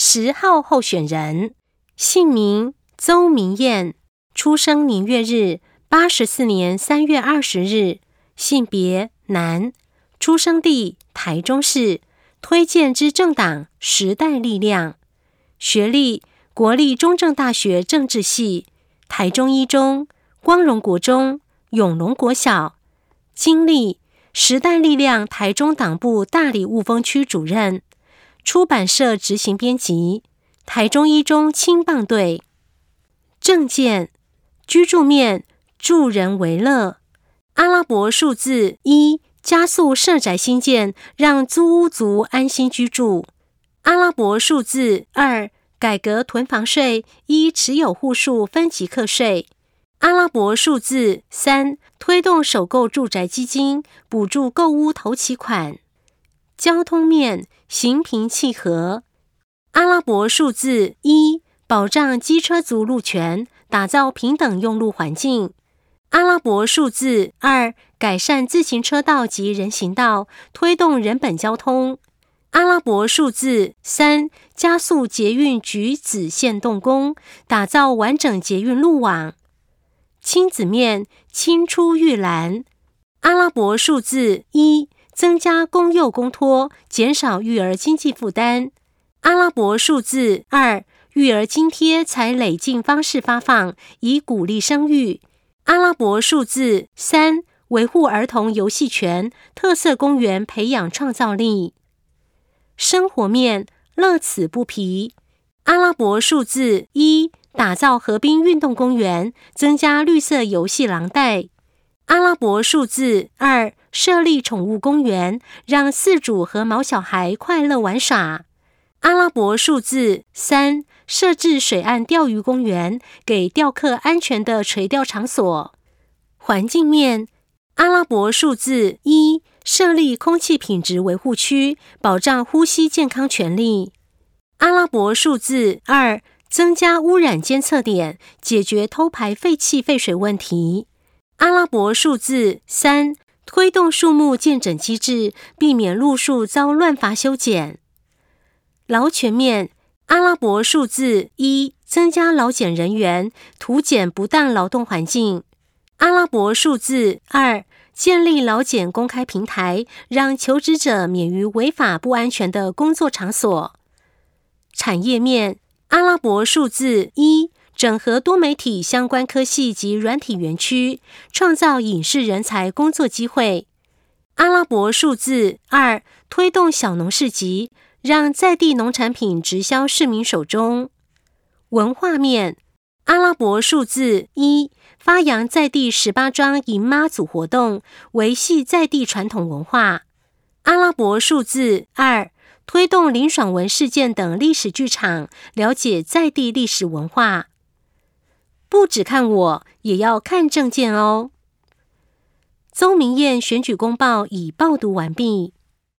10号候选人，姓名邹明彦，出生年月日84年3月20日，性别男，出生地台中市，推荐之政党时代力量，学历国立中正大学政治系、台中一中、光荣国中、永隆国小，经历时代力量台中党部大里雾峰区主任，出版社执行编辑，台中一中青棒队。政见：居住面助人为乐，阿拉伯数字1，加速社宅新建，让租屋族安心居住；阿拉伯数字2，改革囤房税，依持有户数分级课税；阿拉伯数字3，推动首购住宅基金，补助购屋头期款。交通面行平契合，阿拉伯数字1，保障机车族路权，打造平等用路环境；阿拉伯数字2，改善自行车道及人行道，推动人本交通；阿拉伯数字3，加速捷运橘子线动工，打造完整捷运路网。亲子面青出玉兰，阿拉伯数字1，增加公幼公托，减少育儿经济负担；阿拉伯数字2，育儿津贴采累进方式发放，以鼓励生育；阿拉伯数字3，维护儿童游戏权，特色公园培养创造力。生活面乐此不疲，阿拉伯数字1，打造河滨运动公园，增加绿色游戏廊带；阿拉伯数字2，设立宠物公园，让饲主和毛小孩快乐玩耍；阿拉伯数字3，设置水岸钓鱼公园，给钓客安全的垂钓场所。环境面，阿拉伯数字1，设立空气品质维护区，保障呼吸健康权利；阿拉伯数字2，增加污染监测点，解决偷排废气废水问题；阿拉伯数字3，推动树木健整机制，避免路树遭乱伐修剪。劳权面，阿拉伯数字1，增加劳检人员，图检不当劳动环境；阿拉伯数字2，建立劳检公开平台，让求职者免于违法不安全的工作场所。产业面，阿拉伯数字1，整合多媒体相关科系及软体园区，创造影视人才工作机会；阿拉伯数字2，推动小农市集，让在地农产品直销市民手中。文化面，阿拉伯数字1，发扬在地18庄迎妈祖活动，维系在地传统文化；阿拉伯数字2，推动林爽文事件等历史剧场，了解在地历史文化。不只看我，也要看政见哦。邹明彦选举公报已报读完毕。